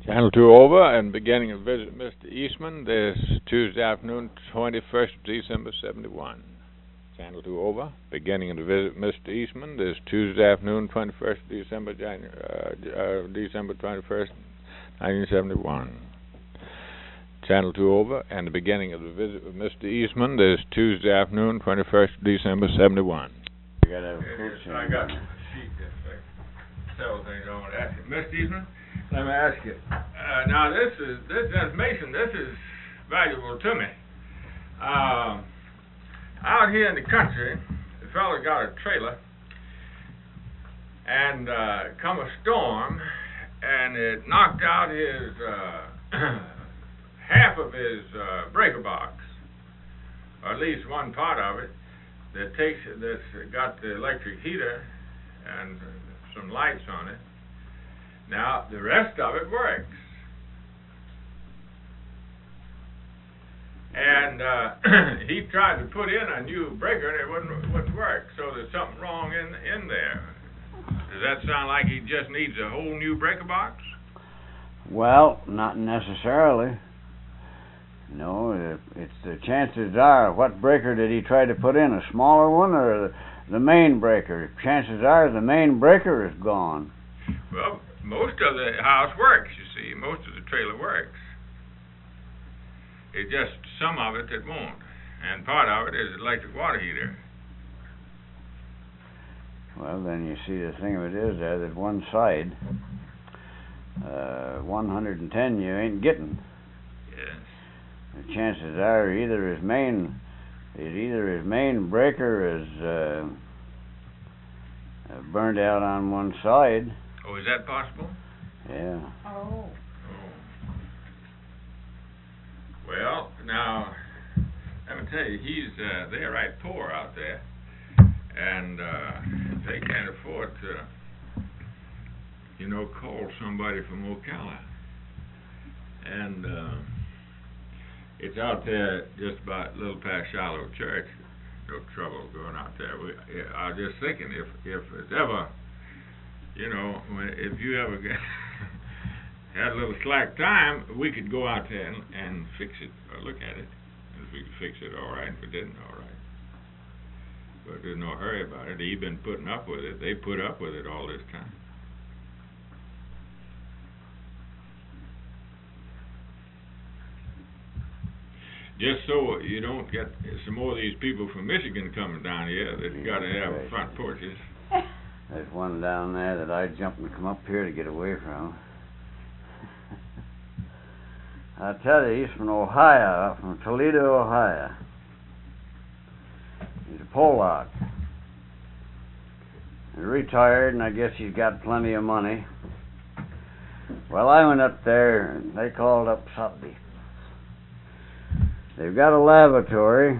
Channel 2 over and beginning a visit Mr. Eastman this Tuesday afternoon, 21st December 71. Channel 2 over, beginning to visit Mr. Eastman this Tuesday afternoon, 21st December, December 21st, 1971. Channel 2 over and the beginning of the visit with Mr. Eastman this Tuesday afternoon, 21st December 71. You gotta have I got a sheet that's several things I want to ask you. Mr. Eastman, let me ask you. Now this information, this is valuable to me. Out here in the country, the fellow got a trailer, and come a storm, and it knocked out his half of his breaker box, or at least one part of it. That's got the electric heater and some lights on it. Now the rest of it works, and he tried to put in a new breaker and it wouldn't work. So there's something wrong in there. Does that sound like he just needs a whole new breaker box? Well, not necessarily. No, it's the chances are. What breaker did he try to put in? A smaller one or the main breaker? Chances are the main breaker is gone. Well, most of the house works, you see. Most of the trailer works. It's just some of it that won't. And part of it is electric water heater. Well, then you see the thing of it is there that one side, 110 you ain't getting. Yes. The chances are either his main breaker is burned out on one side. Oh, is that possible? Yeah. Oh. Well, now, let me tell you, they're right poor out there, and they can't afford to, call somebody from Ocala. And it's out there just about a little past Shiloh Church. No trouble going out there. I was just thinking, if it's ever, if you ever had a little slack time, we could go out there and fix it, or look at it. And if we could fix it, all right. If we didn't, all right. But there's no hurry about it. They've been putting up with it. They put up with it all this time. Just so you don't get some more of these people from Michigan coming down here that got to have front porches. There's one down there that I jumped and come up here to get away from. I tell you, he's from Ohio, from Toledo, Ohio. He's a Pollock. He's retired, and I guess he's got plenty of money. Well, I went up there, and they called up Sunday. They've got a lavatory,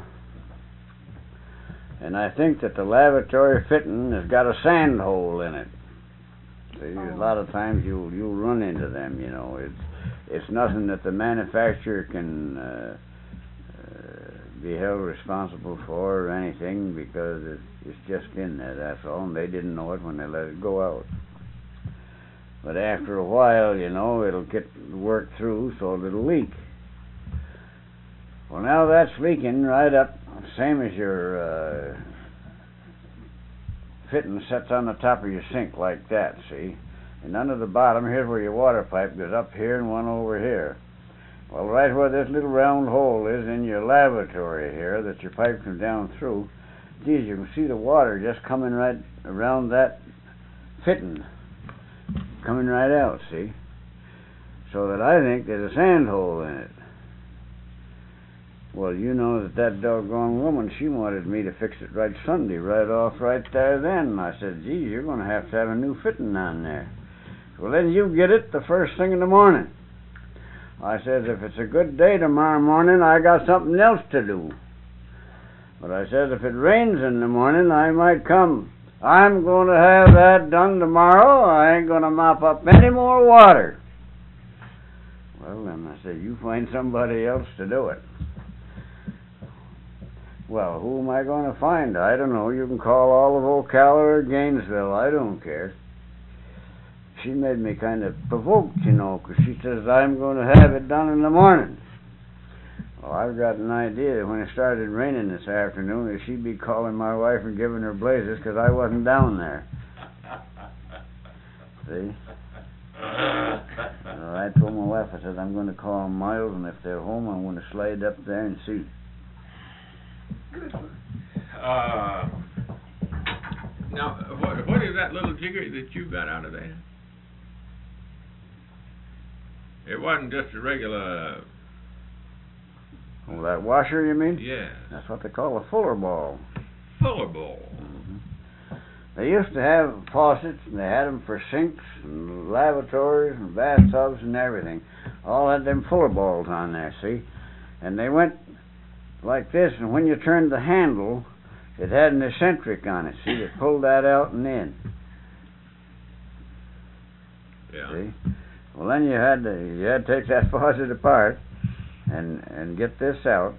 and I think that the lavatory fitting has got a sand hole in it. See, a lot of times you'll run into them, It's nothing that the manufacturer can be held responsible for or anything, because it's just in there, that's all, and they didn't know it when they let it go out. But after a while, it'll get worked through so it'll leak. Well, now that's leaking right up, same as your fitting sets on the top of your sink like that, see? And under the bottom, here's where your water pipe goes up here and one over here. Well, right where this little round hole is in your lavatory here that your pipe comes down through, geez, you can see the water just coming right around that fitting, coming right out, see? So that I think there's a sand hole in it. Well, that doggone woman, she wanted me to fix it right Sunday, right off right there then. I said, geez, you're going to have a new fitting on there. Well, then you get it the first thing in the morning. I says, if it's a good day tomorrow morning, I got something else to do. But I says, if it rains in the morning, I might come. I'm going to have that done tomorrow. I ain't going to mop up any more water. Well, then I said, you find somebody else to do it. Well, who am I going to find? I don't know. You can call all of Ocala or Gainesville. I don't care. she made me kind of provoked, you know, 'cause she says, I'm going to have it done in the morning. Well, I've got an idea that when it started raining this afternoon that she'd be calling my wife and giving her blazes 'cause I wasn't down there. See? So I told my wife, I said, I'm going to call Miles, and if they're home, I'm going to slide up there and see. Now, what is that little jigger that you got out of there? It wasn't just a regular... Oh, that washer, you mean? Yeah. That's what they call a Fuller ball. Fuller ball. Mm-hmm. They used to have faucets, and they had them for sinks and lavatories and bathtubs and everything. All had them Fuller balls on there, see? And they went like this, and when you turned the handle, it had an eccentric on it, see? It pulled that out and in. Yeah. See? Well, then you had to take that faucet apart and get this out,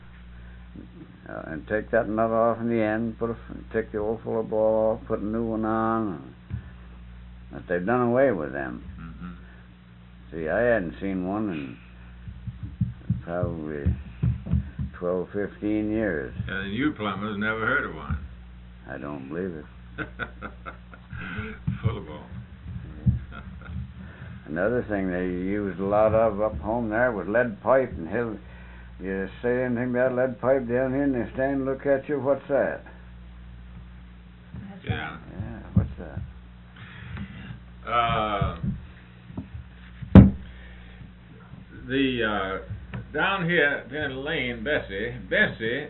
and take that nut off in the end, take the old Fuller ball off, put a new one on. But they've done away with them. Mm-hmm. See, I hadn't seen one in probably 12, 15 years. And you plumbers never heard of one. I don't believe it. Fuller ball. Another thing they used a lot of up home there was lead pipe, and you say anything about lead pipe down here, and they stand and look at you. What's that? Yeah. Yeah, what's that? Down here in the lane, Bessie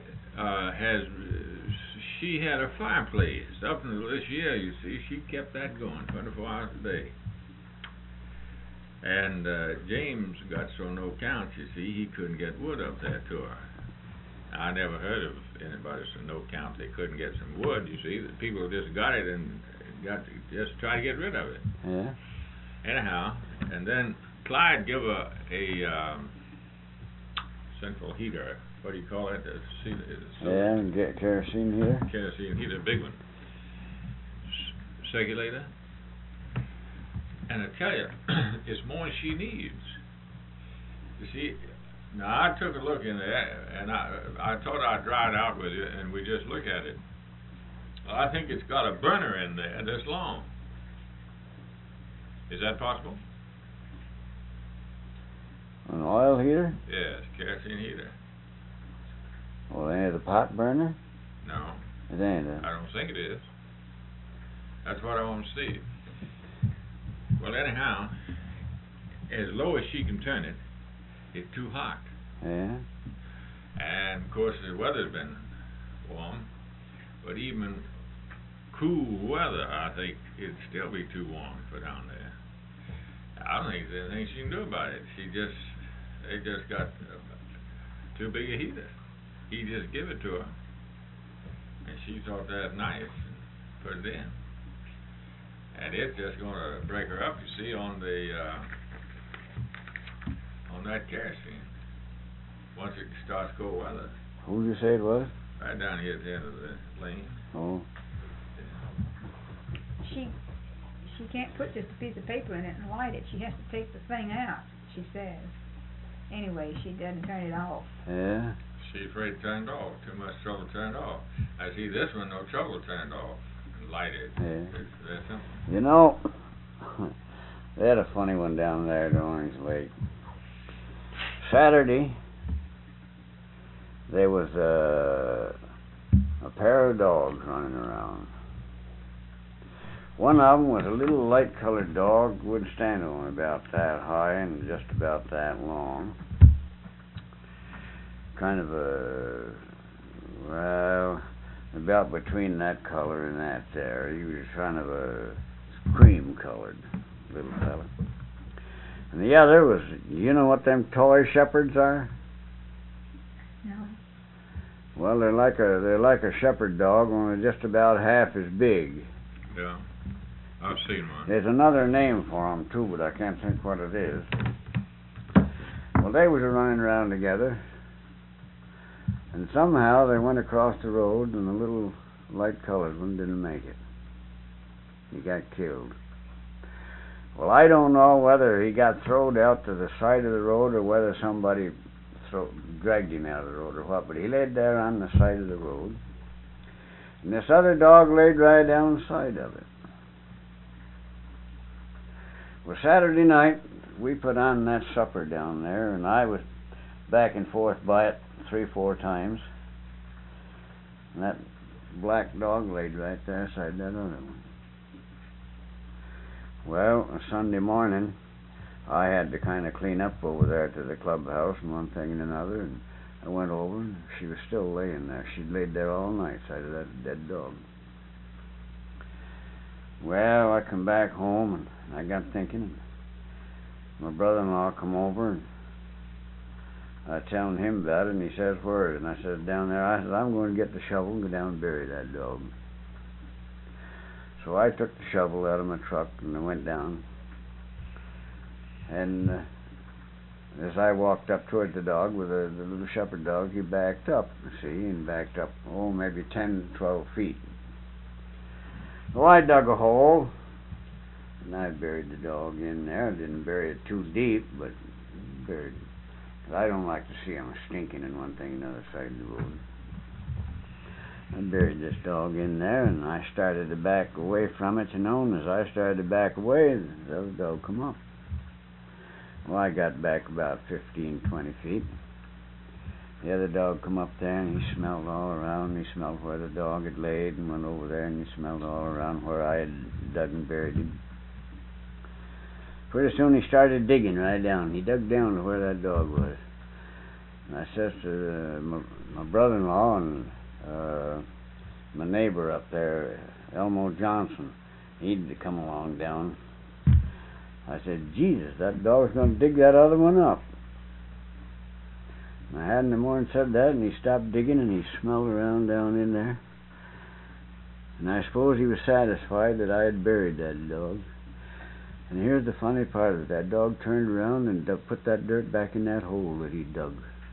she had a fireplace up until this year. You see, she kept that going 24 hours a day. And James got so no count, you see, he couldn't get wood up there to her. I never heard of anybody so no count they couldn't get some wood, you see. The people just got it and got to just try to get rid of it. Yeah. Anyhow, and then Clyde gave her a central heater. What do you call it? Yeah, and get kerosene heater. Kerosene heater, big one. Circulator. And I tell you, it's more than she needs. You see, now I took a look in there, and I thought I'd dry it out with you, and we just look at it. I think it's got a burner in there this long. Is that possible? An oil heater? Yes, kerosene heater. Well, ain't it a pot burner? No. It ain't a... I don't think it is. That's what I want to see. Well, anyhow, as low as she can turn it, it's too hot. Yeah? And, of course, the weather's been warm, but even cool weather, I think it'd still be too warm for down there. I don't think there's anything she can do about it. They just got too big a heater. He just give it to her, and she thought that nice and put it in. And it's just going to break her up, you see, on that kerosene. Once it starts cold weather. Who'd you say it was? Right down here at the end of the lane. Oh. She can't put just a piece of paper in it and light it. She has to take the thing out, she says. Anyway, she doesn't turn it off. Yeah? She's afraid to turn it off. Too much trouble to turn it off. I see this one, no trouble to turn it off. Light it. Yeah. It's that simple. You know, they had a funny one down there at Orange Lake. Saturday, there was a pair of dogs running around. One of them was a little light-colored dog, would stand on about that high and just about that long. Kind of about between that color and that there. He was kind of a cream-colored little fella. And the other was, you know what them toy shepherds are? No. Well, they're like a shepherd dog, only just about half as big. Yeah. I've seen one. There's another name for them too, but I can't think what it is. Well, they was running around together, and somehow they went across the road, and the little light-colored one didn't make it. He got killed. Well, I don't know whether he got thrown out to the side of the road or whether somebody dragged him out of the road or what, but he laid there on the side of the road. And this other dog laid right down the side of it. Well, Saturday night, we put on that supper down there, and I was back and forth by it 3-4 times. And that black dog laid right there beside that other one. Well, Sunday morning, I had to kind of clean up over there to the clubhouse and one thing and another, and I went over, and she was still laying there. She'd laid there all night, side of that dead dog. Well, I come back home, and I got thinking, and my brother-in-law come over, and I telling him about it, and he says, "Where?" And I said, "Down there." I said, "I'm going to get the shovel and go down and bury that dog." So I took the shovel out of my truck, and I went down. And as I walked up toward the dog with the little shepherd dog, he backed up, and backed up, maybe 10, 12 feet. So I dug a hole, and I buried the dog in there. I didn't bury it too deep, but buried it. 'Cause I don't like to see him stinking in one thing another side of the road. I buried this dog in there, and I started to back away from it, and as I started to back away, the other dog come up. Well, I got back about 15, 20 feet. The other dog come up there, and he smelled all around. He smelled where the dog had laid, and went over there, and he smelled all around where I had dug and buried him. Pretty soon he started digging right down. He dug down to where that dog was. And I says to my brother-in-law and my neighbor up there, Elmo Johnson, he'd come along down. I said, "Jesus, that dog's going to dig that other one up." And I hadn't no more than said that, and he stopped digging, and he smelled around down in there. And I suppose he was satisfied that I had buried that dog. And here's the funny part of it. That dog turned around and put that dirt back in that hole that he dug.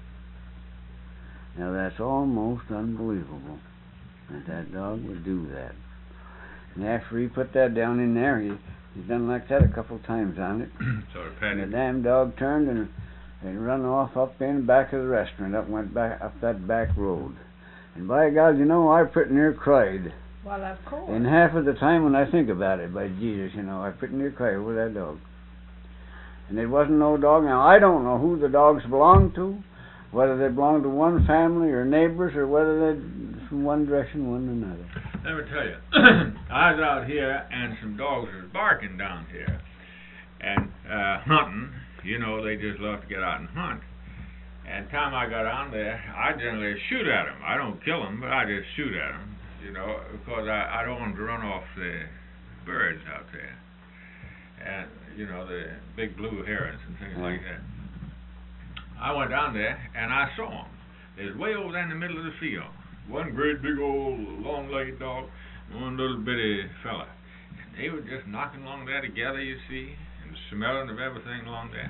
Now that's almost unbelievable that dog would do that. And after he put that down in there, he's done like that a couple times on it. And the damn dog turned and run off up in the back of the restaurant, went back up that back road. And by God, I pretty near cried. Well, of course. And half of the time when I think about it, by Jesus, I pretty near cry over that dog. And it wasn't no dog. Now, I don't know who the dogs belonged to, whether they belonged to one family or neighbors, or whether they're from one direction, one another. Let me tell you, I was out here, and some dogs was barking down here, and hunting. They just love to get out and hunt. And time I got on there, I generally shoot at them. I don't kill them, but I just shoot at them. Because I don't want to run off the birds out there. And, the big blue herons and things like that. I went down there, and I saw them. They was way over there in the middle of the field. One great big old long-legged dog, one little bitty fella. And they were just knocking along there together, you see, and smelling of everything along there.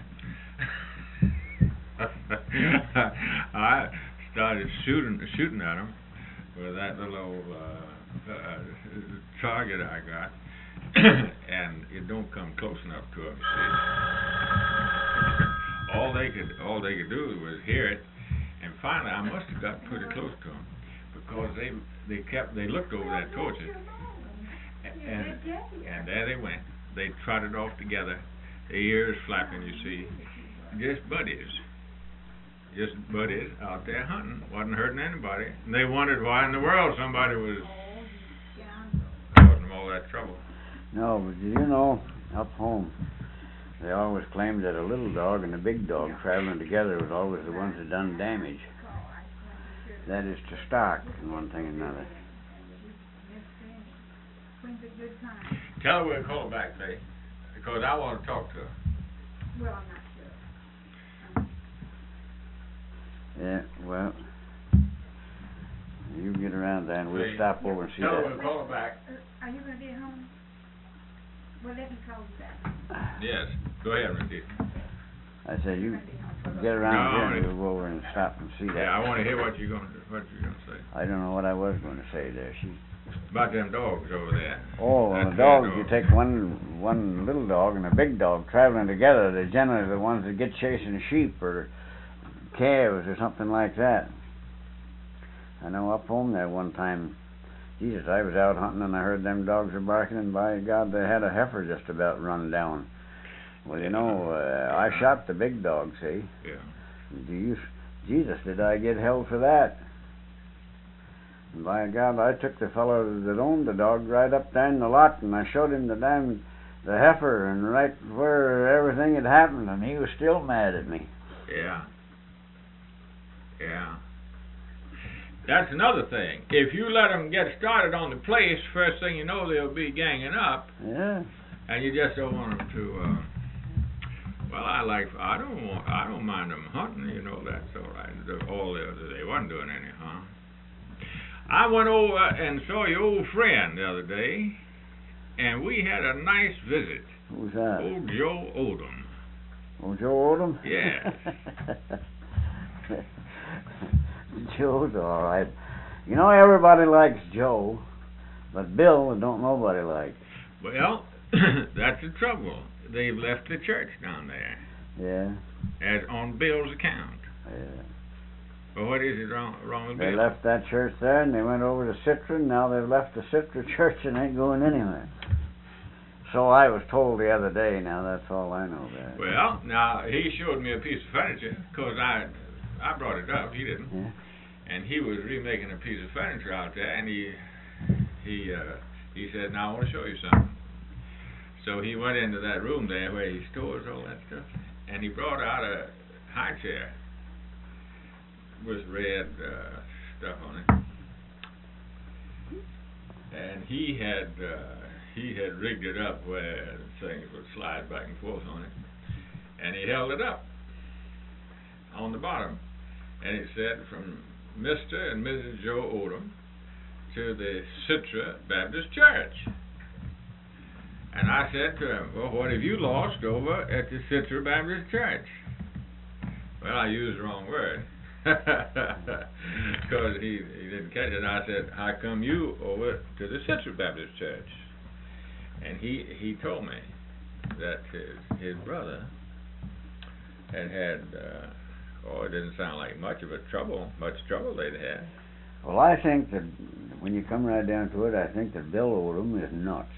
I started shooting at them with that little old target I got, and it don't come close enough to them. See, all they could do was hear it, and finally I must have got pretty close to them because they looked over that towards it, and there they went. They trotted off together, their ears flapping, you see, just buddies. Just buddies out there hunting, wasn't hurting anybody. And they wondered why in the world somebody was causing them all that trouble. No, but up home, they always claimed that a little dog and a big dog traveling together was always the ones that done damage. That is to stock and one thing and another. Tell her we'll call her back, Faye, because I want to talk to her. Well, I'm not. Yeah, well, you get around there and we'll stop over and see that. Tell her we'll call her back. Are you going to be at home? Well, let me call you back. Yes, go ahead, Ricky. I said you get around here and we'll go over and stop and see that. Yeah, I want to hear what you're going to say. I don't know what I was going to say there. She About them dogs over there. Oh, That the fair dogs, you dog. take one little dog and a big dog traveling together. They're generally the ones that get chasing sheep or calves or something like that. I know up home there one time, Jesus, I was out hunting and I heard them dogs were barking, and by God, they had a heifer just about run down. Well, you know, I shot the big dog, see? Yeah. Jesus, did I get held for that? And by God, I took the fellow that owned the dog right up there in the lot, and I showed him the heifer, and right where everything had happened, and he was still mad at me. Yeah. Yeah. That's another thing. If you let them get started on the place, first thing you know, they'll be ganging up. Yeah. And you just don't want them to. Well, I don't mind them hunting. You know, that's all right. They wasn't doing any harm. I went over and saw your old friend the other day, and we had a nice visit. Who's that? Old Joe Odom. Oh, Joe Odom? Yeah. Joe's all right. You know, everybody likes Joe, but Bill don't nobody like. Well, that's the trouble. They've left the church down there. Yeah. As on Bill's account. Yeah. Well, what is it wrong with Bill? They left that church there and they went over to Citra, and now they've left the Citra church and ain't going anywhere. So I was told the other day. Now that's all I know about it. Well, now he showed me a piece of furniture because I brought it up. He didn't. Yeah. And he was remaking a piece of furniture out there, and he said, "Now I want to show you something." So he went into that room there where he stores all that stuff, and he brought out a high chair with red stuff on it, and he had rigged it up where things would slide back and forth on it, and he held it up on the bottom, and it said, "From Mr. and Mrs. Joe Odom to the Citra Baptist Church." And I said to him, "Well, what have you lost over at the Citra Baptist Church?" Well, I used the wrong word because he didn't catch it. And I said, "How come you over to the Citra Baptist Church?" And he told me that his brother had it didn't sound like much trouble they'd had. Well, I think that when you come right down to it, I think that Bill Odom is nuts.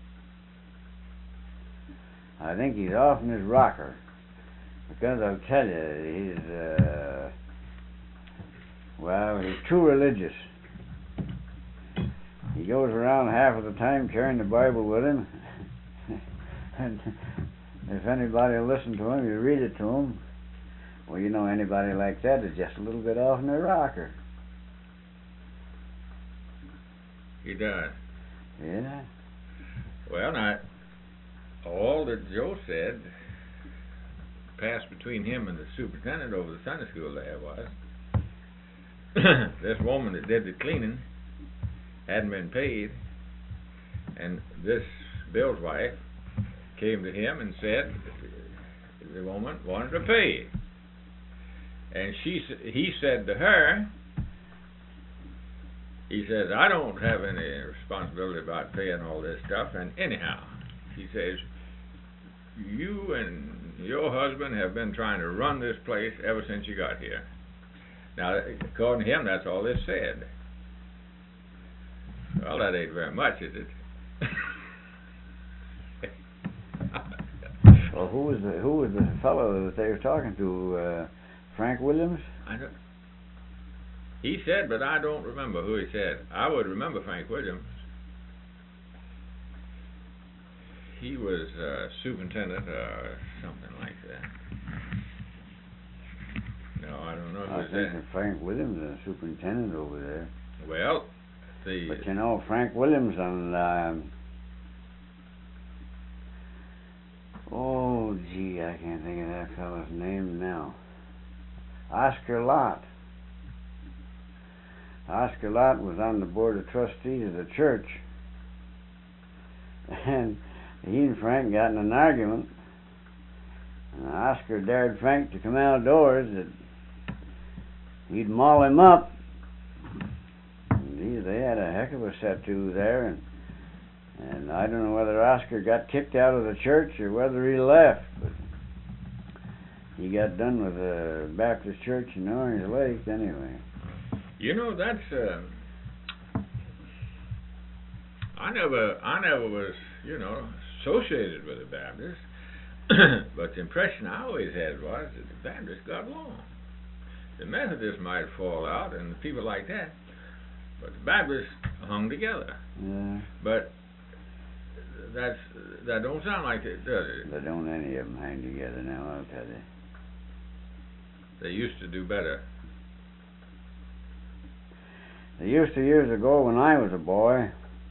I think he's off in his rocker, because I'll tell you, he's too religious. He goes around half of the time carrying the Bible with him, and if anybody will listen to him, you read it to him. Well, you know, anybody like that is just a little bit off in their rocker. He does. Yeah. Well, now, all that Joe said passed between him and the superintendent over the Sunday school there was this woman that did the cleaning hadn't been paid, and this Bill's wife came to him and said the woman wanted to pay. And he said to her, he says, "I don't have any responsibility about paying all this stuff, and anyhow," he says, "you and your husband have been trying to run this place ever since you got here." Now, according to him, that's all this said. Well, that ain't very much, is it? Well, who was the fellow that they were talking to? Frank Williams? I don't. He said, but I don't remember who he said. I would remember Frank Williams. He was superintendent or something like that. No, I don't know who I was think that. that Frank Williams is a superintendent over there. Well, but you know, Frank Williams and I can't think of that fellow's name now. Oscar Lott. Oscar Lott was on the board of trustees of the church, and he and Frank got in an argument, and Oscar dared Frank to come outdoors that he'd maul him up. And they had a heck of a set-to there, and I don't know whether Oscar got kicked out of the church or whether he left, but he got done with the Baptist church in Orange Lake anyway. You know, that's I never was, you know, associated with the Baptists, but the impression I always had was that the Baptists got along. The Methodists might fall out and the people like that, but the Baptists hung together. Yeah. But that don't sound like it, does it? They don't any of them hang together now, I'll tell you. They used to do better. They used to years ago when I was a boy.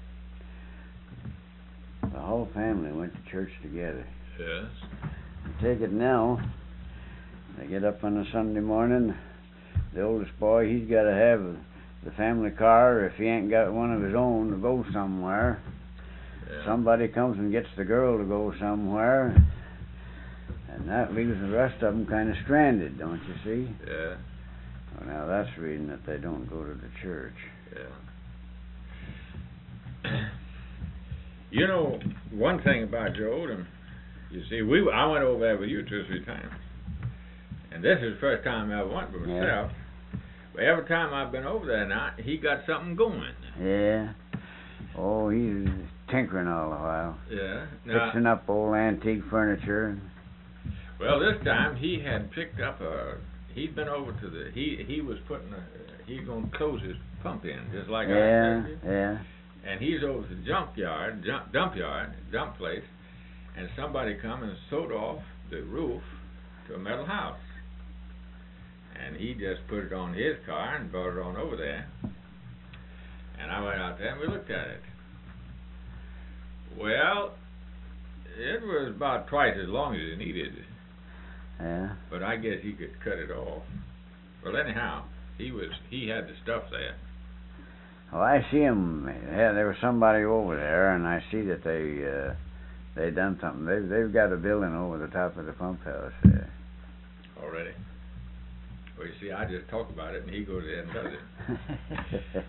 The whole family went to church together. Yes. Take it now. They get up on a Sunday morning. The oldest boy, he's got to have the family car. If he ain't got one of his own to go somewhere, Yeah. somebody comes and gets the girl to go somewhere, and that leaves the rest of them kind of stranded, don't you see? Yeah. Well, now that's reading that they don't go to the church. Yeah. You know, one thing about Joe Odom, you see, I went over there with you 2 or 3 times, and this is the first time I went by myself. But every time I've been over there now, he got something going. Yeah. Oh, he's tinkering all the while. Yeah. Now, Fixing up old antique furniture. well, this time he had picked up he'd been over to he was putting he's going to close his pump in, just like I said. Yeah. And he's over to the dump place, and somebody come and sewed off the roof to a metal house. And he just put it on his car and brought it on over there. And I went out there and we looked at it. Well, it was about twice as long as it needed. Yeah. But I guess he could cut it off. Well, anyhow, he had the stuff there. Well, I see him. Yeah, there was somebody over there, and I see that they done something. They've got a building over the top of the pump house there. Already. Well, you see, I just talk about it, and he goes ahead and does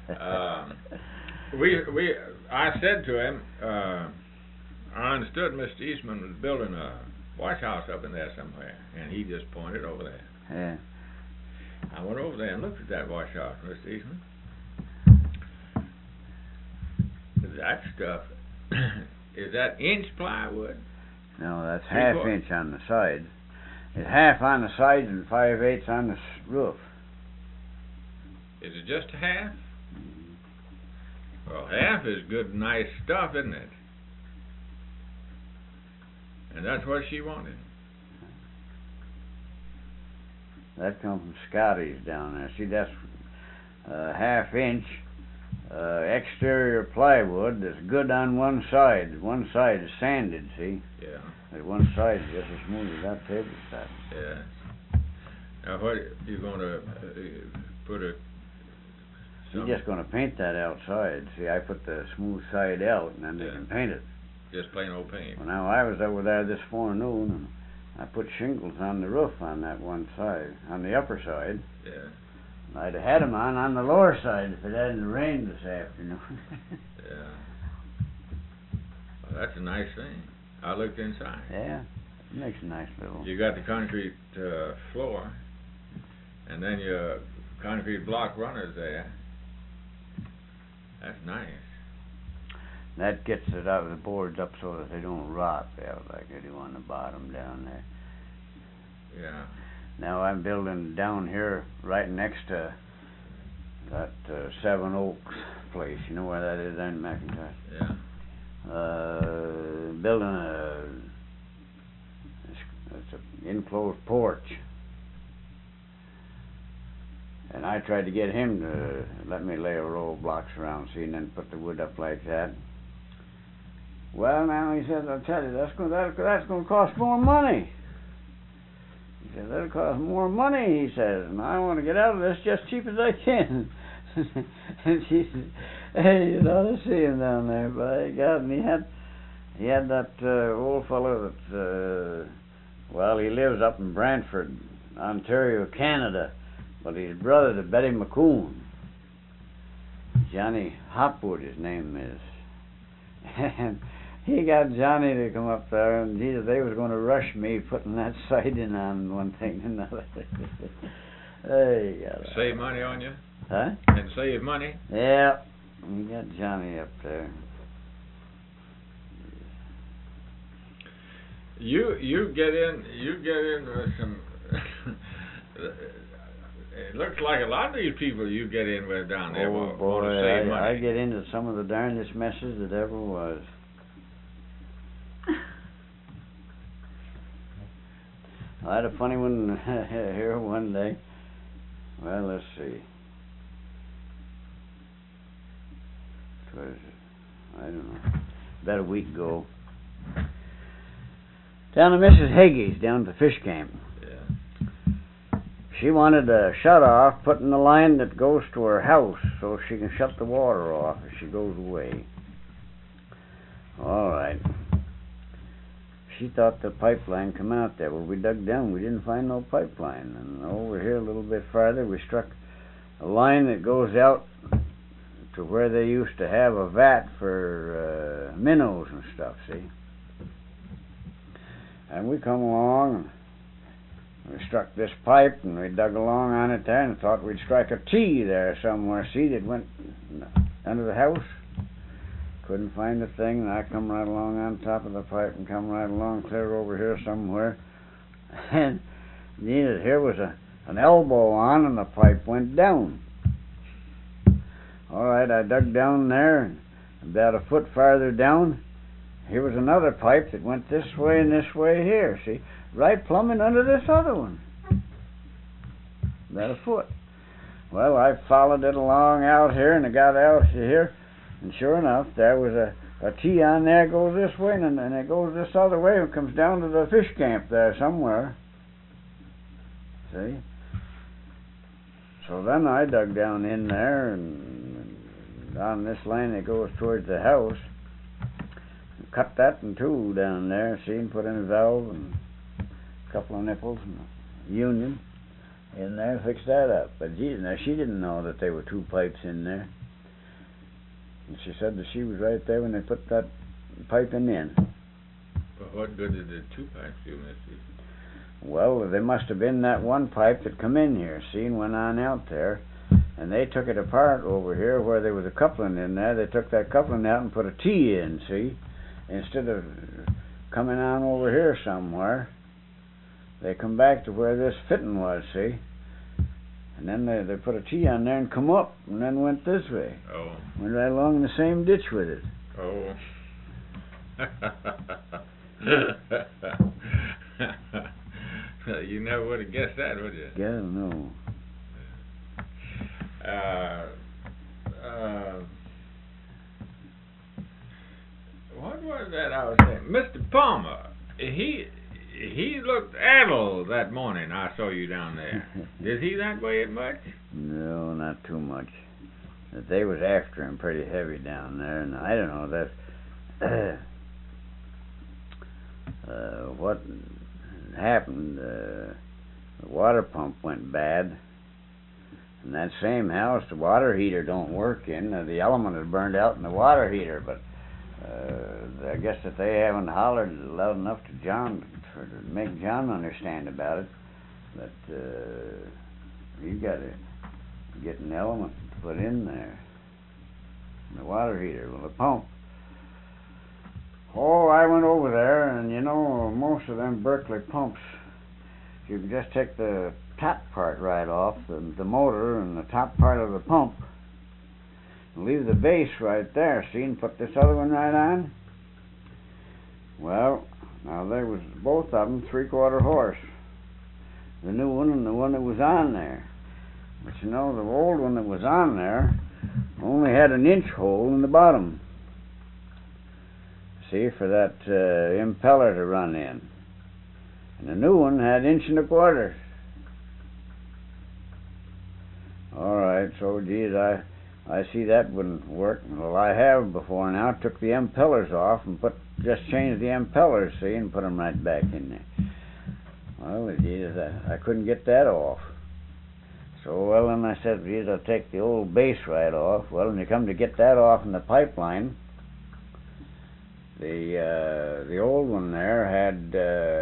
it. I said to him, I understood Mr. Eastman was building a wash house up in there somewhere, and he just pointed over there. Yeah. I went over there and looked at that wash house, Mr. Eastman. That stuff, is that inch plywood? No, that's 3/4 half inch on the sides. It's half on the sides and 5/8 on the roof. Is it just a half? Well, half is good, nice stuff, isn't it? And that's what she wanted. That comes from Scotty's down there. See, that's half inch exterior plywood that's good on one side. One side is sanded, see? Yeah. And one side is just as smooth as that table top. Yeah. Now, what you going to put a? You're just going to paint that outside. See, I put the smooth side out, and then they can paint it. Just plain old paint. Well, now, I was over there this forenoon, and I put shingles on the roof on that one side, on the upper side. Yeah. I'd have had them on the lower side if it hadn't rained this afternoon. Yeah. Well, that's a nice thing. I looked inside. Yeah, it makes a nice little... You got the concrete floor, and then your concrete block runners there. That's nice. That gets it out of the boards up so that they don't rot out like they do on the bottom down there. Yeah. Now I'm building down here right next to that Seven Oaks place. You know where that is down in McIntosh? Yeah. Building it's an enclosed porch. And I tried to get him to let me lay a row of blocks around, see, and then put the wood up like that. Well, now, he says, I'll tell you, that's going to cost more money. He says, that'll cost more money, he says, and I want to get out of this just cheap as I can. And she said, hey, you ought to see him down there, by God. And he had that old fellow that, well, he lives up in Brantford, Ontario, Canada, but he's brother to Betty McCoon. Johnny Hopwood, his name is. And he got Johnny to come up there, and Jesus, they was going to rush me putting that siding on one thing and another. Hey, Save money on you? Huh? And save money? Yeah, we got Johnny up there. You get in with some. It looks like a lot of these people you get in with down there Oh want to boy, save money. I get into some of the darndest messes that ever was. I had a funny one here one day. Well, let's see. It was, I don't know, about a week ago. Down to Mrs. Hagee's, down at the fish camp. Yeah. She wanted a shut-off put in the line that goes to her house so she can shut the water off if she goes away. All right. She thought the pipeline come out there. Well, we dug down. We didn't find no pipeline. And over here a little bit farther, we struck a line that goes out to where they used to have a vat for minnows and stuff, see? And we come along, and we struck this pipe, and we dug along on it there, and thought we'd strike a T there somewhere, see, that went under the house. Couldn't find a thing, and I come right along on top of the pipe and come right along clear over here somewhere. And here was an elbow on, and the pipe went down. All right, I dug down there, and about a foot farther down, here was another pipe that went this way and this way here, see? Right plumbing under this other one. About a foot. Well, I followed it along out here, and I got out here, and sure enough, there was a T on there, goes this way, and it goes this other way, and comes down to the fish camp there somewhere. See? So then I dug down in there, and on this line that goes towards the house, cut that in two down there, see, and put in a valve and a couple of nipples and a union in there, fixed that up. But geez, now she didn't know that there were two pipes in there. And she said that she was right there when they put that piping in. But what good did the two pipes do, Missy? Well, there must have been that one pipe that come in here, see, and went on out there. And they took it apart over here where there was a coupling in there. They took that coupling out and put a T in, see? Instead of coming on over here somewhere, they come back to where this fitting was, see? And then they put a T on there and come up and then went this way. Oh. Went right along the same ditch with it. Oh. You never would have guessed that, would you? Yeah, no. What was that I was saying? Mr. Palmer, he looked addled that morning I saw you down there. Did he that way it much? No, not too much. But they was after him pretty heavy down there, and I don't know that what happened. The water pump went bad. In that same house, the water heater don't work in. The element had burned out in the water heater, but I guess that they haven't hollered loud enough to John to make John understand about it. But you got to get an element to put in there. The water heater, well, the pump. Oh, I went over there, and you know, most of them Berkeley pumps, you can just take the top part right off, the motor and the top part of the pump, and leave the base right there, see, and put this other one right on. Well, now there was both of them 3/4 horse, the new one and the one that was on there. But you know, the old one that was on there only had an inch hole in the bottom, see, for that impeller to run in. And the new one had 1.25 inches. All right, so geez, I see that wouldn't work. Well, I have before now. Took the impellers off and just changed the impellers, see, and put them right back in there. Well, geez, I couldn't get that off. So, well, then I said, geez, I'll take the old base right off. Well, when you come to get that off in the pipeline, the old one there had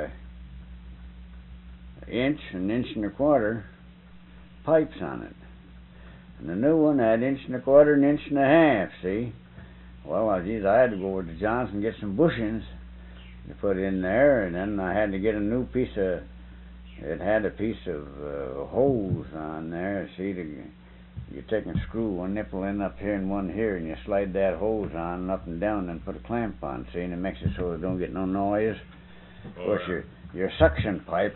inch and a quarter pipes on it. And the new one had inch and a quarter and inch and a half, see? Well, geez, I had to go over to John's and get some bushings to put in there, and then I had to get a new piece of, it had a piece of hose on there, see, you take and screw one nipple in up here and one here, and you slide that hose on up and down and put a clamp on, see, and it makes it so it don't get no noise. Of course, your suction pipe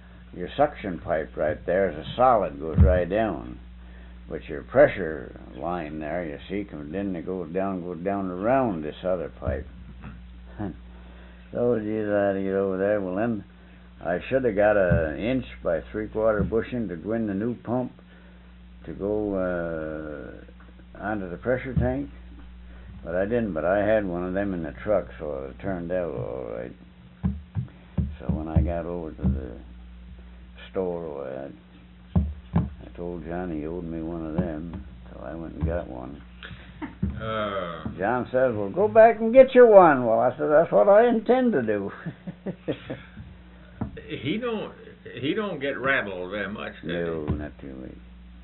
right there is a solid, goes right down. But your pressure line there, you see, comes in, it goes down around this other pipe. So, geez, I had to get over there. Well, then I should have got an inch by 3/4 bushing to go in the new pump to go onto the pressure tank. But I didn't, but I had one of them in the truck, so it turned out all right. So when I got over to the store, I told Johnny he owed me one of them, so I went and got one. John says, well, go back and get your one. Well, I said, that's what I intend to do. He don't get rattled very much, does No, not too late.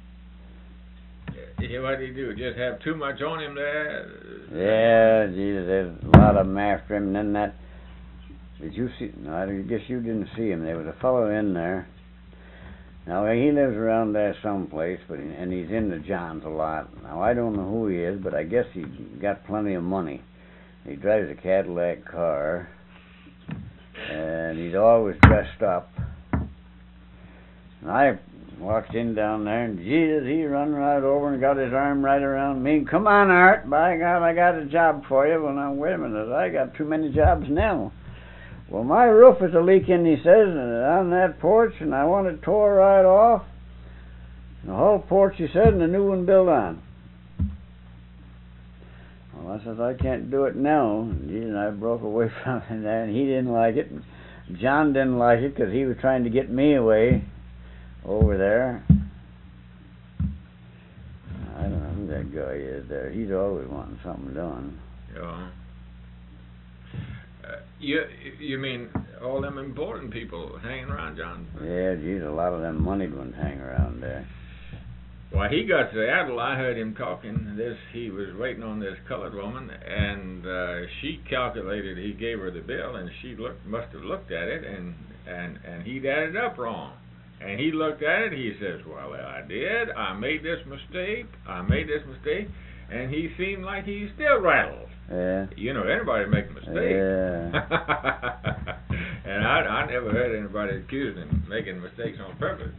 What did he do? Just have too much on him there? Yeah, Jesus, there's a lot of them after him. And then that, did you see, no, I guess you didn't see him. There was a fellow in there. Now, he lives around there someplace, and he's into John's a lot. Now, I don't know who he is, but I guess he got plenty of money. He drives a Cadillac car, and he's always dressed up. And I walked in down there, and Jesus, he run right over and got his arm right around me. Come on, Art, by God, I got a job for you. Well, now, wait a minute, I got too many jobs now. Well, my roof is a leaking, he says, on that porch, and I want it tore right off. The whole porch, he said, and a new one built on. Well, I says, I can't do it now. And I broke away from him there, and he didn't like it. And John didn't like it because he was trying to get me away over there. I don't know who that guy is there. He's always wanting something done. Yeah. You mean all them important people hanging around John? Yeah, geez, a lot of them moneyed ones hang around there. Why, he got to Seattle. I heard him talking this. He was waiting on this colored woman, and she calculated. He gave her the bill, and she must have looked at it, and he'd added up wrong. And he looked at it. He says, "Well, I did. I made this mistake. And he seemed like he still rattled. Yeah. You know, anybody make a mistake. Yeah. And I never heard anybody accusing him of making mistakes on purpose.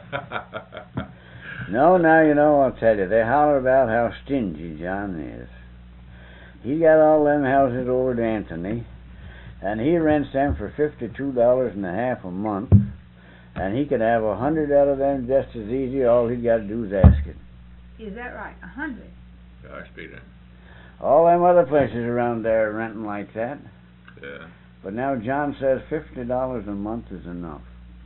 No, now, you know, I'll tell you, they holler about how stingy John is. He got all them houses over to Anthony, and he rents them for $52.50 a month, and he could have 100 out of them just as easy. All he got to do is ask it. Is that right? 100? Gosh, Peter. All them other places around there are renting like that. Yeah. But now John says $50 a month is enough.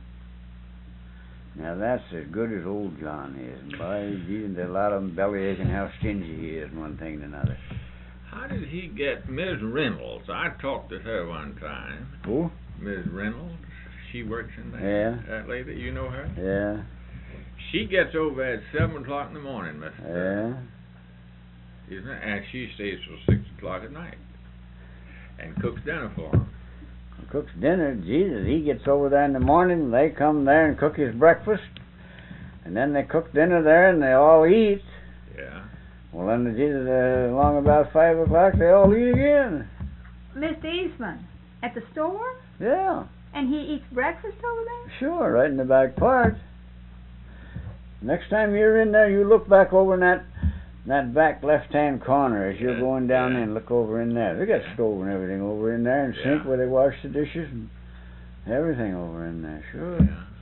Now that's as good as old John is. And by Jesus, a lot of them belly aching how stingy he is, one thing and another. How did he get Ms. Reynolds? I talked to her one time. Who? Ms. Reynolds. She works in there. Yeah. That lady, you know her? Yeah. She gets over at 7 o'clock in the morning, Mr. Yeah. Isn't it? And she stays till 6 o'clock at night. And cooks dinner for him. Cooks dinner, Jesus, he gets over there in the morning, they come there and cook his breakfast, and then they cook dinner there and they all eat. Yeah. Well, then, Jesus, along about 5 o'clock, they all eat again. Mr. Eastman, at the store? Yeah. And he eats breakfast over there? Sure, right in the back part. Next time you're in there, you look back over in that back left-hand corner as you're going down in, look over in there. They got stove and everything over in there, and sink where they wash the dishes and everything over in there, sure.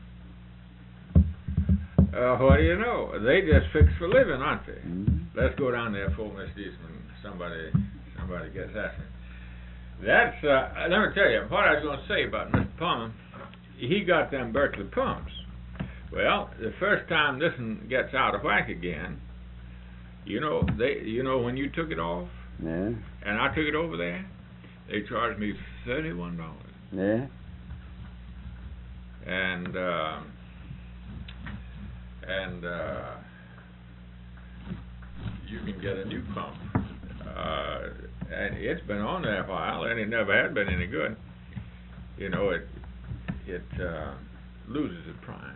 Yeah. What do you know? They just fix for living, aren't they? Mm-hmm. Let's go down there before Mr. Eastman, somebody gets at me. That's, let me tell you, what I was going to say about Mr. Palmer, he got them Berkeley pumps. Well, the first time this one gets out of whack again, you know, when you took it off, Yeah. and I took it over there, they charged me $31. Yeah. And you can get a new pump. And it's been on there a while, and it never had been any good. You know, it loses its prime.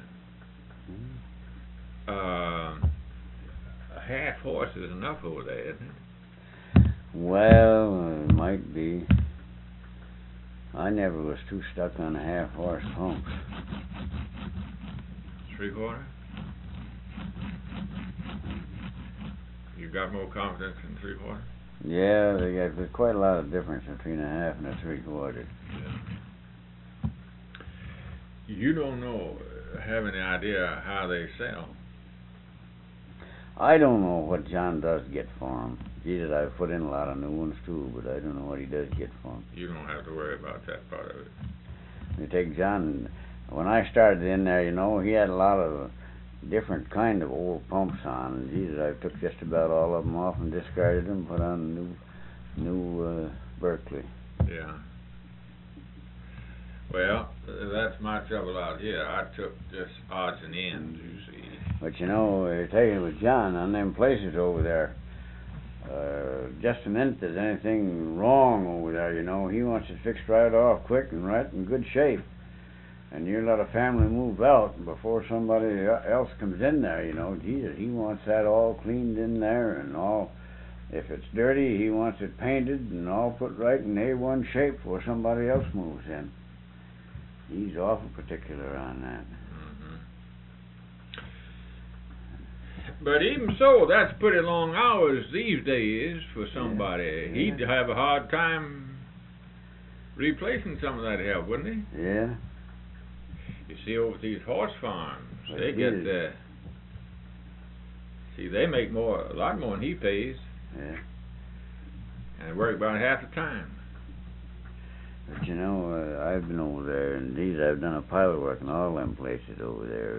A half horse is enough over there, isn't it? Well, it might be. I never was too stuck on a half horse pumps. 3/4? You got more confidence in 3/4? Yeah, there's quite a lot of difference between a half and a 3/4. Yeah. You don't have any idea how they sell? I don't know what John does get for them. Jesus, I've put in a lot of new ones too, but I don't know what he does get for them. You don't have to worry about that part of it. You take John, when I started in there, you know, he had a lot of different kind of old pumps on. Jesus, I took just about all of them off and discarded them, put on new Berkeley. Yeah. Well, that's my trouble out here. I took just odds and ends, you see. But you know, I tell you with John, on them places over there, just the minute there's anything wrong over there, you know, he wants it fixed right off quick and right in good shape. And you let a family move out before somebody else comes in there, you know. Jesus, he wants that all cleaned in there and all. If it's dirty, he wants it painted and all put right in A1 shape before somebody else moves in. He's awful particular on that. Mm-hmm. But even so, that's pretty long hours these days for somebody. Yeah. He'd have a hard time replacing some of that help, wouldn't he? Yeah. You see, over at these horse farms, But they get the. See, they make a lot more than he pays, Yeah. and they work about half the time. But you know, I've been over there, and I've done a pile of work in all them places over there.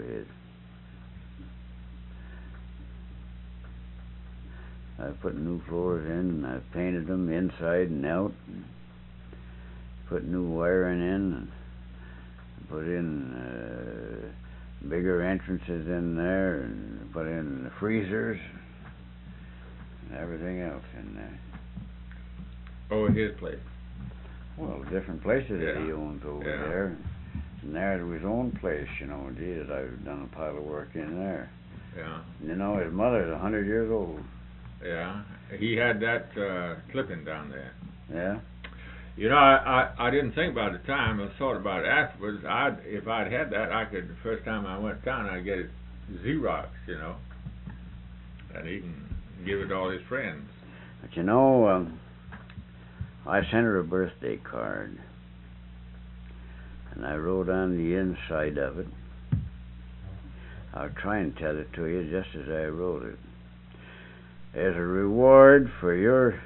I've put new floors in, and I've painted them inside and out, and put new wiring in, and put in bigger entrances in there, and put in the freezers, and everything else in there. Oh, at his place. Well, different places that he Yeah. owns over Yeah. there. And there to his own place, you know. Jesus, I've done a pile of work in there. Yeah. You know, his mother's 100 years old. Yeah. He had that clipping down there. Yeah? You know, I didn't think about it at the time. I thought about it afterwards. If I'd had that, I could, the first time I went down, I'd get it Xerox, you know. And he can give it to all his friends. But you know, I sent her a birthday card. And I wrote on the inside of it, I'll try and tell it to you just as I wrote it. As a reward for your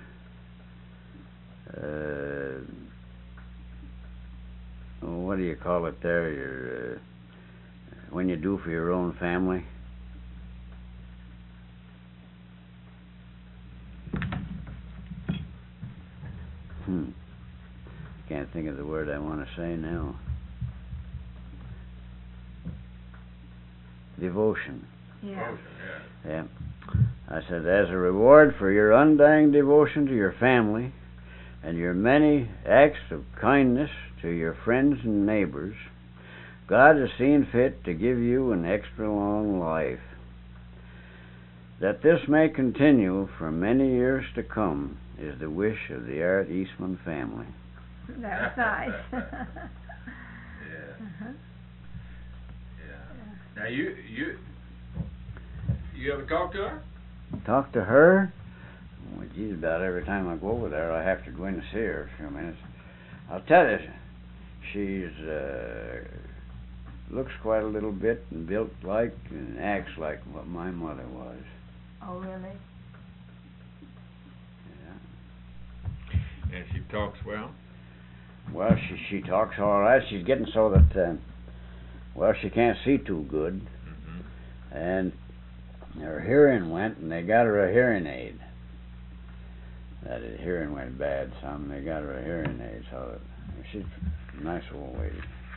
what do you call it there? Your when you do for your own family. Can't think of the word I want to say now. Devotion. Yeah. Yeah. I said, as a reward for your undying devotion to your family and your many acts of kindness to your friends and neighbors, God has seen fit to give you an extra long life. That this may continue for many years to come is the wish of the Art Eastman family. That was nice. Yeah. Uh-huh. Yeah. Now you ever talk to her? Talk to her? Well, geez, about every time I go over there, I have to go in and see her for a few minutes. I'll tell you, she's looks quite a little bit and built like and acts like what my mother was. Oh, really? Yeah. And she talks well? Well, she talks all right. She's getting so that, well, she can't see too good. and her hearing went, and they got her a hearing aid. That is, hearing went bad some, they got her a hearing aid, so she's a nice old lady.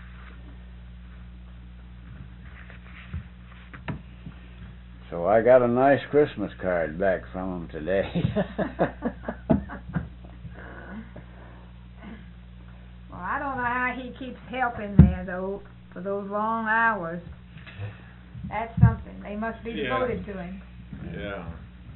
So I got a nice Christmas card back from him today. Well, I don't know how he keeps helping there, though, for those long hours. That's something. They must be devoted to him. Yeah.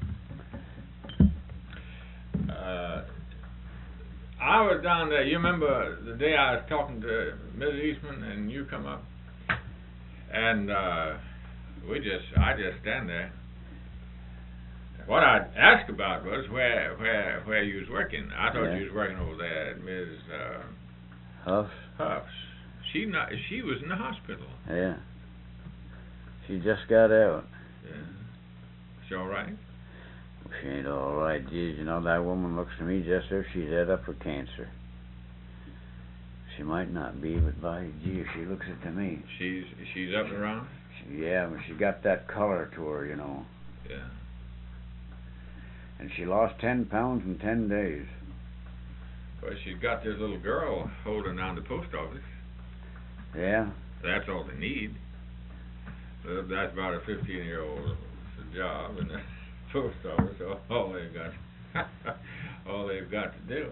I was down there. You remember the day I was talking to Mrs. Eastman and you come up, and I just stand there. What I asked about was where you was working. I thought you was working over there at Ms. Huff's. She was in the hospital. Yeah. She just got out. Yeah. She all right? She ain't all right, geez. You know, that woman looks to me just as if she's head up for cancer. She might not be, but by gee, she looks it to me. She's up and around? Yeah, but she got that color to her, you know. Yeah. And she lost 10 pounds in 10 days. Well, she's got this little girl holding down the post office. Yeah? That's all they need. That's about a 15-year-old's job in the post office. All they've got to do.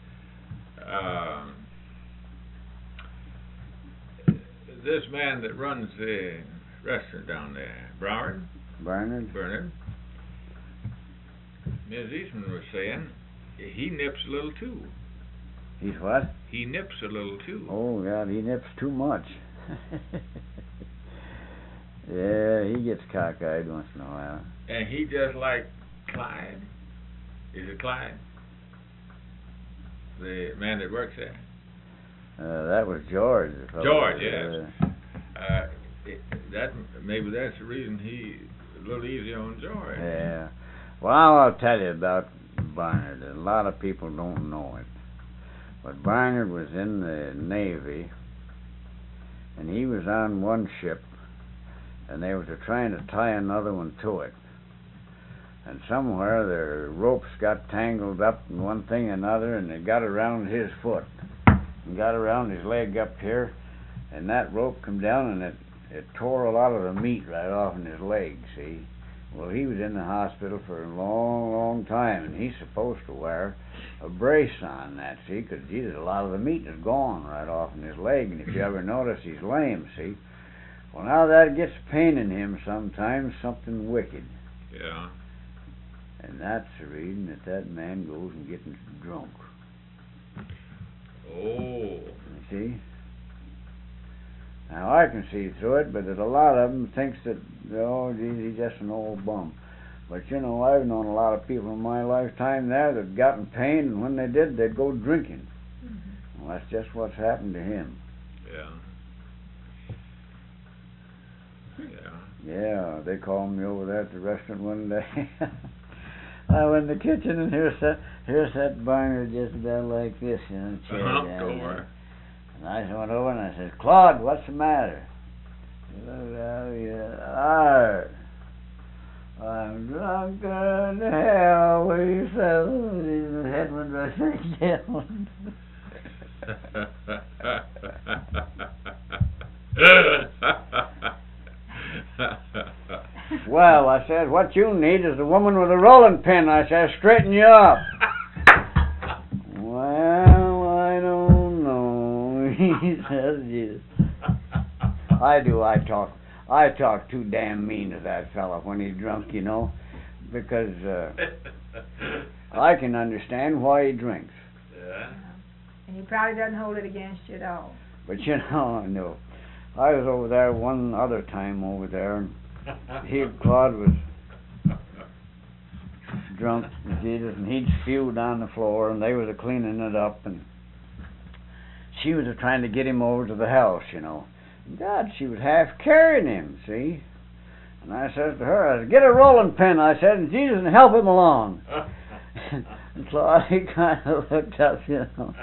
This man that runs the restaurant down there, Bernard. Ms. Eastman was saying he nips a little too. He's what? He nips a little too. Oh God, he nips too much. Yeah, he gets cockeyed once in a while. And he just like Clyde. Is it Clyde? The man that works there? That was George. George, yes. Maybe that's the reason he's a little easy on George. Yeah. Well, I'll tell you about Barnard. A lot of people don't know it. But Barnard was in the Navy, and he was on one ship, and they were trying to tie another one to it. And somewhere their ropes got tangled up in one thing and another, and it got around his foot, and got around his leg up here, and that rope come down, and it tore a lot of the meat right off in his leg, see? Well, he was in the hospital for a long, long time, and he's supposed to wear a brace on that, see? Because, geez, a lot of the meat is gone right off in his leg, and if you ever notice, he's lame, see? Well, now that gets pain in him sometimes, something wicked. Yeah. And that's the reason that man goes and gets drunk. Oh. You see? Now, I can see through it, but a lot of them thinks that, oh, geez, he's just an old bum. But, you know, I've known a lot of people in my lifetime there that gotten pain, and when they did, they'd go drinking. Mm-hmm. Well, that's just what's happened to him. Yeah. Yeah. Yeah, they called me over there at the restaurant one day. I went in the kitchen, and here's that Barnard just about like this, you know, chair down there. And I went over and I said, Claude, what's the matter? He looked out, I'm drunker than hell, he said. His head went right down. Well, I said, what you need is a woman with a rolling pin. I said, straighten you up. Well, I don't know. He says, yes. I talk too damn mean to that fella when he's drunk, you know, because I can understand why he drinks. Yeah. And he probably doesn't hold it against you at all. But you know, no. I was over there one other time over there, and Claude was drunk, and he'd spewed on the floor, and they was cleaning it up, and she was trying to get him over to the house, you know. God, she was half carrying him, see? And I said to her, I said, get a rolling pin, I said, and Jesus, and help him along. And Claude, he kind of looked up, you know.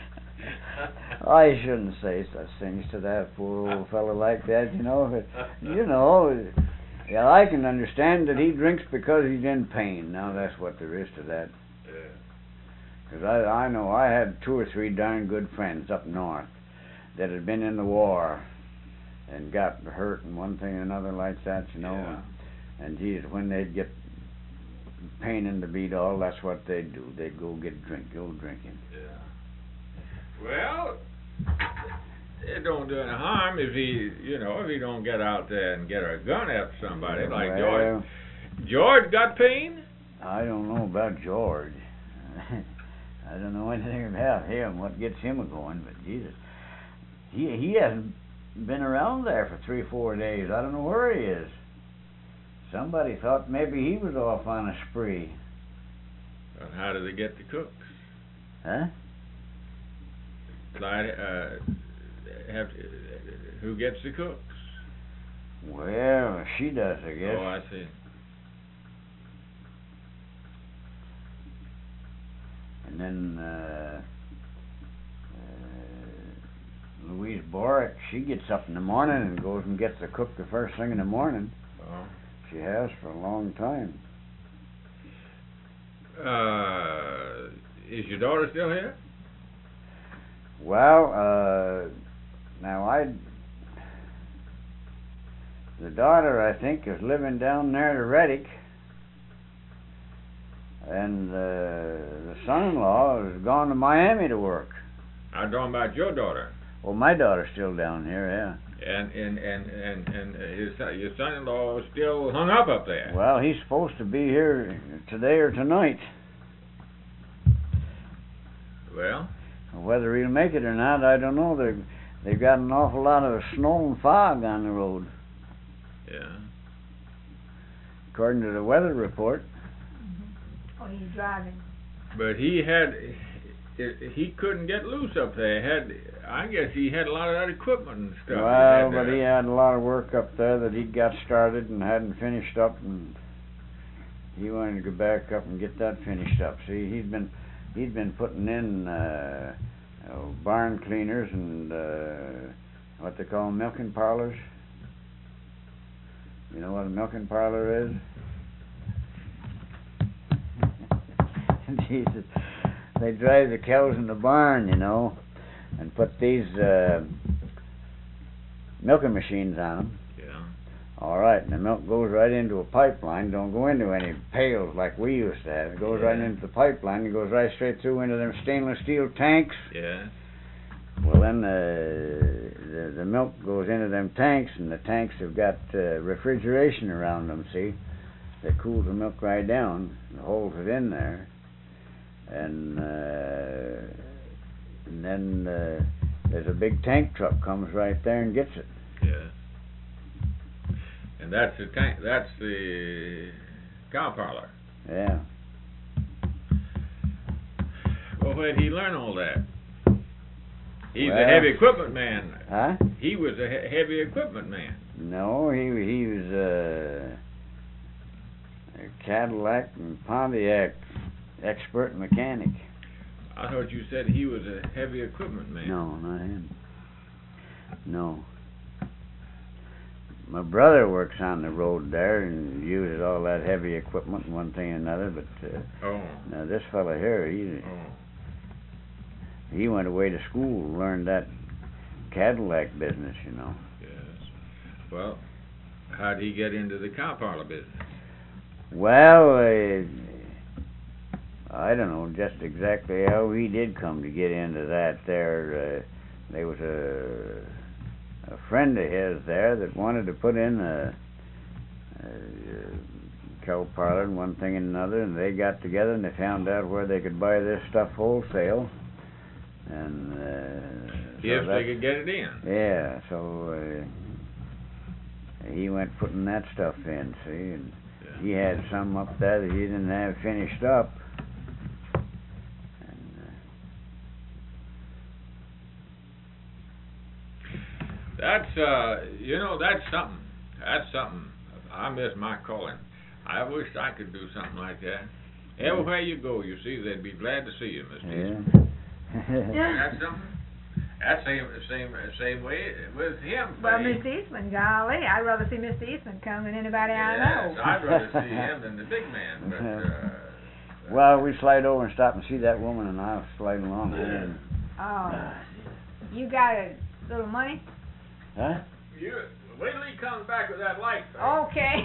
I shouldn't say such things to that poor old fellow like that, you know. But, you know, Yeah, I can understand that he drinks because he's in pain. Now that's what there is to that. Yeah. 'Cause I know I had 2 or 3 darn good friends up north that had been in the war and got hurt and one thing and another like that, you know. Yeah. And geez, when they'd get pain in the beat all, that's what they'd do. They'd go go drinking. Yeah. Well, it don't do any harm if he, if he don't get out there and get a gun after somebody like Well, George. George got pain? I don't know about George. I don't know anything about him, what gets him a-going, but Jesus. He hasn't been around there for 3 or 4 days. I don't know where he is. Somebody thought maybe he was off on a spree. Well, how do they get the cooks? Huh? Who gets the cooks? Well, she does, I guess. Oh, I see. And then Louise Borick, she gets up in the morning and goes and gets the cook the first thing in the morning. Oh. She has for a long time. Is your daughter still here? Well, now the daughter, I think, is living down there to Reddick, and the son-in-law has gone to Miami to work. I'm talking about your daughter. Well, my daughter's still down here, yeah. And your son-in-law is still hung up there. Well, he's supposed to be here today or tonight. Well, whether he'll make it or not, I don't know. They've got an awful lot of snow and fog on the road. Yeah. According to the weather report. Mm-hmm. Oh, he's driving. But he couldn't get loose up there. I guess he had a lot of that equipment and stuff. Well, but he had a lot of work up there that he'd got started and hadn't finished up, and he wanted to go back up and get that finished up. See, he'd been putting in barn cleaners and what they call milking parlors. You know what a milking parlor is? Jesus, they drive the cows in the barn, and put these milking machines on them. Yeah. All right, and the milk goes right into a pipeline. Don't go into any pails like we used to have. It goes right into the pipeline. It goes right straight through into them stainless steel tanks. Yeah. Well, then the milk goes into them tanks, and the tanks have got refrigeration around them, see? That cools the milk right down and holds it in there. And then there's a big tank truck comes right there and gets it. Yeah. And that's the tank. That's the cow parlor. Yeah. Well, where did he learn all that? He's Well, a heavy equipment man. Huh? He was a heavy equipment man. No, he was a Cadillac and Pontiac expert mechanic. I thought you said he was a heavy equipment man. No, not him. No. My brother works on the road there and uses all that heavy equipment and one thing and another, but now this fella here, he went away to school and learned that Cadillac business, Yes. Well, how'd he get into the cow parlor business? Well, I don't know just exactly how he did come to get into that there. There was a friend of his there that wanted to put in a cow parlor and one thing and another, and they got together and they found out where they could buy this stuff wholesale. And if they could get it in. Yeah, so he went putting that stuff in, see, and he had some up there that he didn't have finished up. And that's that's something. That's something. I miss my calling. I wish I could do something like that. Everywhere you go, you see, they'd be glad to see you, Mr. Eastman. yeah. That's something. That same way with him. Well, Faye. Mr. Eastman, golly, I'd rather see Mr. Eastman come than anybody I know. Yes, I'd rather see him than the big man, but, Well, we slide over and stop and see that woman, and I'll slide along. And, You got a little money? huh? you wait till he comes back with that light. Faye. Okay.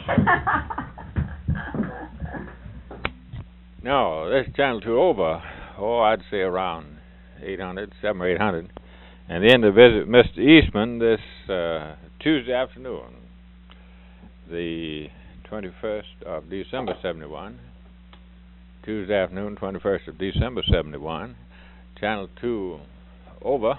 No, this Channel 2 over, I'd say around 700 or 800. And then to visit Mr. Eastman this Tuesday afternoon, the 21st of December 71. Tuesday afternoon, 21st of December 71. Channel 2 over.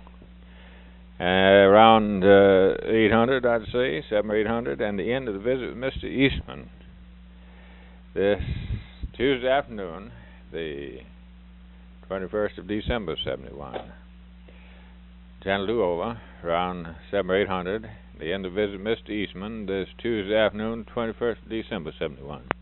Around 800, I'd say, 700 or 800. And the end of the visit with Mr. Eastman this Tuesday afternoon, the 21st of December 71. Channel 2 over, around 700 or 800. The end of visit Mr. Eastman this Tuesday afternoon, 21st of December 71.